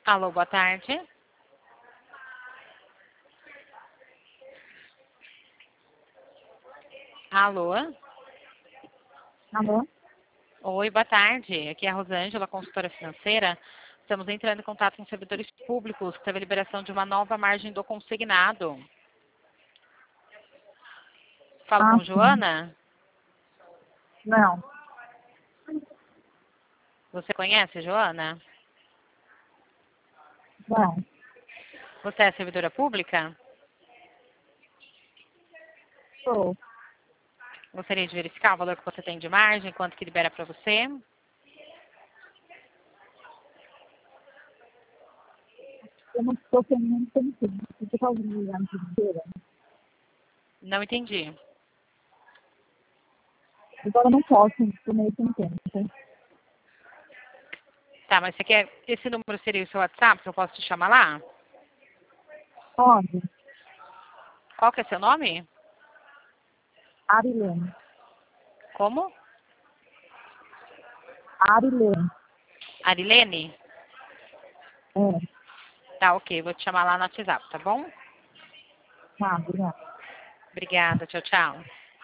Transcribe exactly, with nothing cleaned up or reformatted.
Alô, boa tarde. Alô? Alô? Oi, boa tarde. Aqui é a Rosângela, consultora financeira. Estamos entrando em contato com servidores públicos que teve a liberação de uma nova margem do consignado. Falo Ah, com sim. Joana? Não, Você conhece a Joana? não. Você é servidora pública? Sou. Gostaria de verificar o valor que você tem de margem, quanto que libera para você? Eu não estou querendo sentido. Você está ouvindo ligar no inteira? Não entendi. Agora eu não posso, estou meio sem tempo. Tá, mas você quer... Esse número seria o seu WhatsApp, que eu posso te chamar lá? Pode? Qual que é seu nome? Arilene. Como? Arilene. Arilene? É, Tá, ok. Vou te chamar lá no WhatsApp, tá bom? tá, obrigada. Obrigada. Tchau, tchau.